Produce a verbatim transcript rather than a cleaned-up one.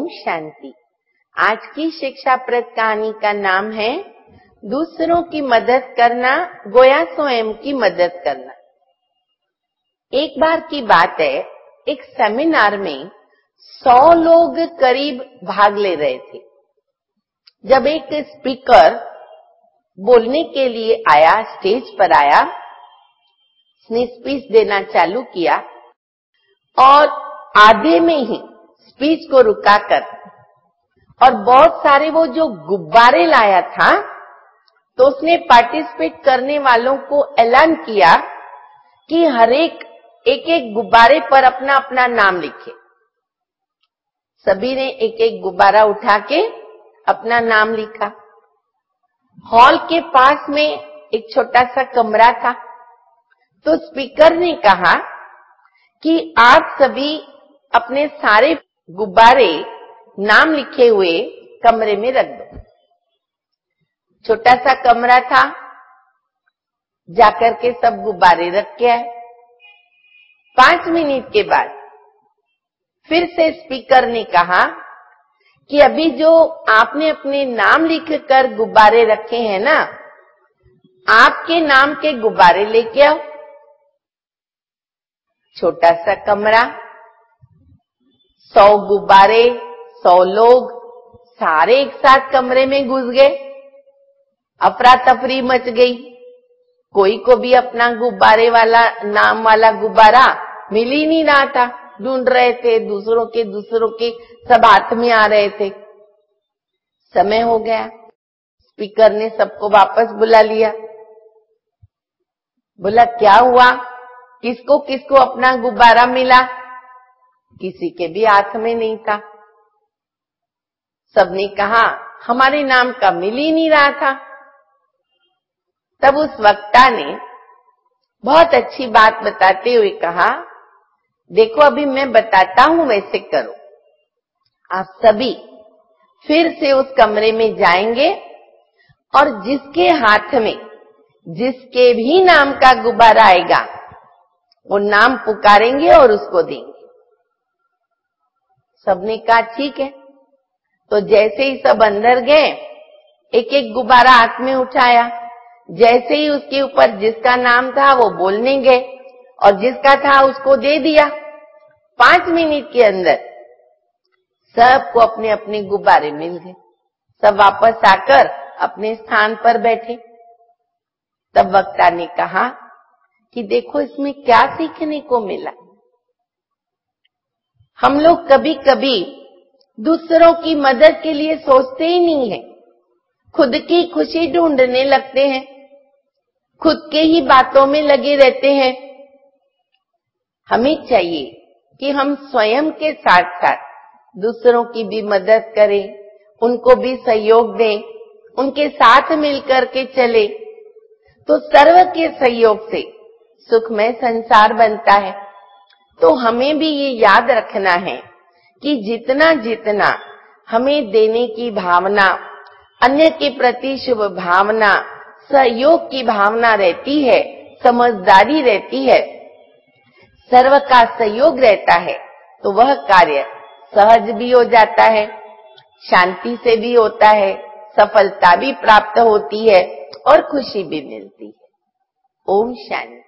ओम शांति। आज की शिक्षाप्रद कहानी का नाम है दूसरों की मदद करना गोया स्वयं की मदद करना। एक बार की बात है, एक सेमिनार में सौ लोग करीब भाग ले रहे थे। जब एक स्पीकर बोलने के लिए आया, स्टेज पर आया, उसने स्पीच देना चालू किया और आधे में ही स्पीच को रुकाकर और बहुत सारे वो जो गुब्बारे लाया था, तो उसने पार्टिसिपेट करने वालों को ऐलान किया कि हर एक एक एक गुब्बारे पर अपना अपना नाम लिखे। सभी ने एक एक गुब्बारा उठा के अपना नाम लिखा। हॉल के पास में एक छोटा सा कमरा था, तो स्पीकर ने कहा कि आप सभी अपने सारे गुब्बारे नाम लिखे हुए कमरे में रख दो। छोटा सा कमरा था, जाकर के सब गुब्बारे रख के आए। पांच मिनट के बाद फिर से स्पीकर ने कहा कि अभी जो आपने अपने नाम लिखकर गुब्बारे रखे हैं ना, आपके नाम के गुब्बारे लेके आओ। छोटा सा कमरा, सौ गुब्बारे, सौ लोग सारे एक साथ कमरे में घुस गए। अफरा तफरी मच गई। कोई को भी अपना गुब्बारे वाला नाम वाला गुब्बारा मिल ही नहीं रहा था। ढूंढ रहे थे, दूसरों के दूसरों के सब हाथ में आ रहे थे। समय हो गया, स्पीकर ने सबको वापस बुला लिया। बोला, क्या हुआ, किसको किसको अपना गुब्बारा मिला? किसी के भी हाथ में नहीं था। सबने कहा हमारे नाम का मिल ही नहीं रहा था। तब उस वक्ता ने बहुत अच्छी बात बताते हुए कहा, देखो अभी मैं बताता हूं, वैसे करो। आप सभी फिर से उस कमरे में जाएंगे और जिसके हाथ में जिसके भी नाम का गुब्बारा आएगा, वो नाम पुकारेंगे और उसको देंगे। सबने कहा ठीक है। तो जैसे ही सब अंदर गए, एक एक गुब्बारा हाथ में उठाया। जैसे ही उसके ऊपर जिसका नाम था वो बोलने गए और जिसका था उसको दे दिया। पांच मिनट के अंदर सबको अपने अपने गुब्बारे मिल गए। सब वापस आकर अपने स्थान पर बैठे। तब वक्ता ने कहा कि देखो इसमें क्या सीखने को मिला। हम लोग कभी कभी दूसरों की मदद के लिए सोचते ही नहीं है, खुद की खुशी ढूंढने लगते हैं, खुद के ही बातों में लगे रहते हैं। हमें चाहिए कि हम स्वयं के साथ साथ दूसरों की भी मदद करें, उनको भी सहयोग दें, उनके साथ मिलकर के चले, तो सर्व के सहयोग से सुखमय संसार बनता है। तो हमें भी ये याद रखना है कि जितना जितना हमें देने की भावना, अन्य के प्रति शुभ भावना, सहयोग की भावना रहती है, समझदारी रहती है, सर्व का सहयोग रहता है, तो वह कार्य सहज भी हो जाता है, शांति से भी होता है, सफलता भी प्राप्त होती है और खुशी भी मिलती है। ओम शांति।